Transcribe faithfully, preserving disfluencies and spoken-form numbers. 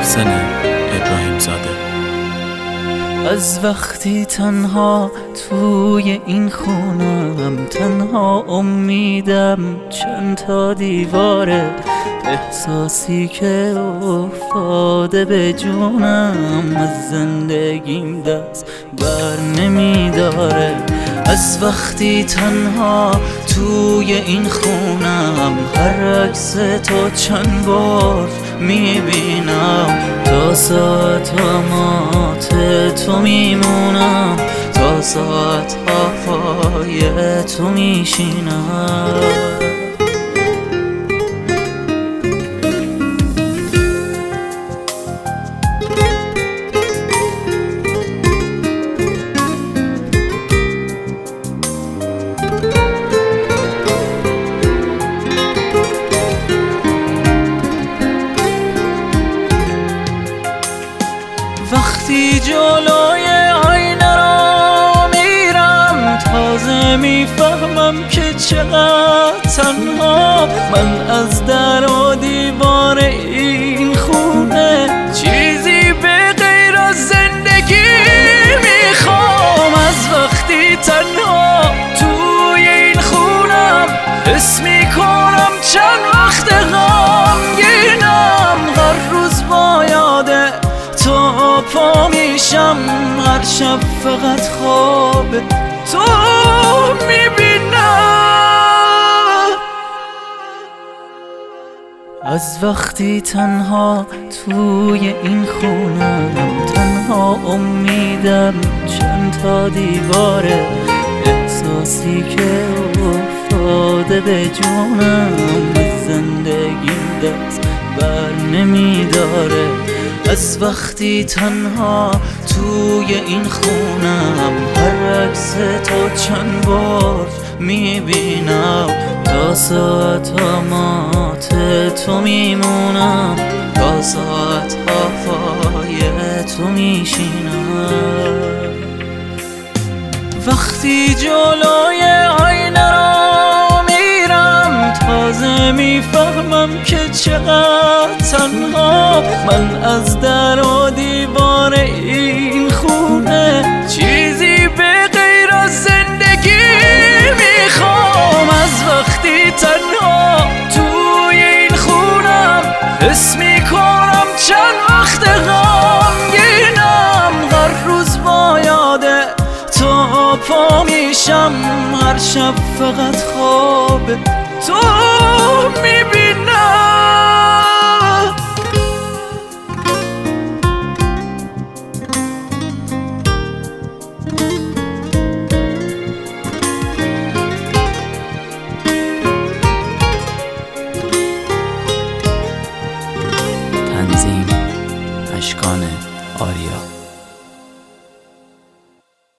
محسن ابراهیم زاده. از وقتی تنها توی این خونم، تنها امیدم چند تا دیواره، احساسی که افتاده به جونم، از زندگیم دست بر نمیداره. از وقتی تنها توی این خونم، هر عکس تو چند بار میبینم، تا ساعت ها مات تو میمونم، تا ساعت ها پای تو میشینم. وقتی جلوی آینه را میرم، تازه میفهمم که چقدر تنها من، از در و دیوار این خونه چیزی به غیر از زندگی میخوام. از وقتی تنها توی این خونم، حس میکنم چند وقت غمگینم، هر روز با یاده تو پا میشم، هر شب فقط خواب تو میبینم. از وقتی تنها توی این خونم، تنها امیدم چند تا دیواره، احساسی که افتاده به جونم، از زندگیم دست بر نمیداره. از وقتی تنها توی این خونم، هر عکس تو چند بار میبینم، تا ساعت ها مات تو میمونم، تا ساعت ها پای تو میشینم. وقتی جلوی آینه را میرم، تازه میفهمم که چقدر تنها من، از در و دیوار این خونه چیزی به غیر از زندگی میخوام. از وقتی تنها توی این خونم، حس میکنم چند وقت غمگینم، هر روز با یاده تو پا میشم، هر شب فقط خواب تو میبینم.